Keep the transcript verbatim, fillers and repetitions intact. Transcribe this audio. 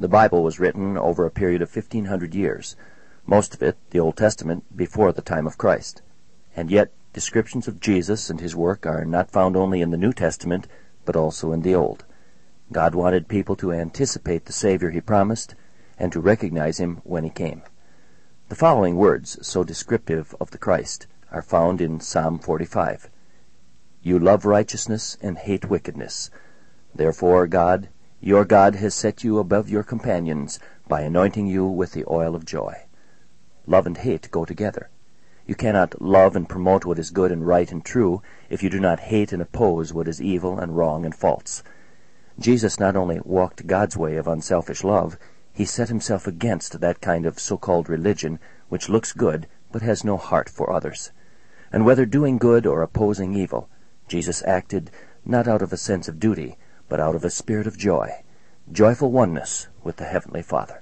The Bible was written over a period of fifteen hundred years, most of it, the Old Testament, before the time of Christ. And yet, descriptions of Jesus and his work are not found only in the New Testament, but also in the Old. God wanted people to anticipate the Savior he promised, and to recognize him when he came. The following words, so descriptive of the Christ, are found in Psalm forty-five. You love righteousness and hate wickedness. Therefore, God, your God has set you above your companions by anointing you with the oil of joy. Love and hate go together. You cannot love and promote what is good and right and true if you do not hate and oppose what is evil and wrong and false. Jesus not only walked God's way of unselfish love, he set himself against that kind of so-called religion which looks good but has no heart for others. And whether doing good or opposing evil, Jesus acted not out of a sense of duty, but out of a spirit of joy, joyful oneness with the Heavenly Father.